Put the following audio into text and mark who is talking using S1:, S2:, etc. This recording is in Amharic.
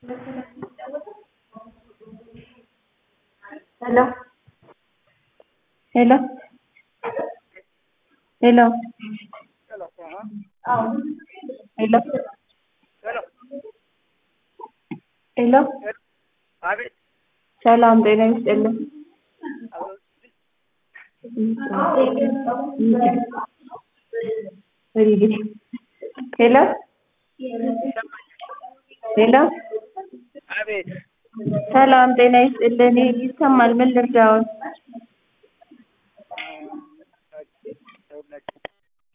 S1: Hello. Hello. Hello.
S2: Hello.
S1: Hello.
S2: Hello.
S1: Hello.
S2: አቤት።
S1: ሰላም ጤና ይስጥልኝ። ሄሎ ሄሎ
S2: አቤት።
S1: ሰላም ጤና ይስጥልኝ። ይሰማል? ምን ልርዳዎት?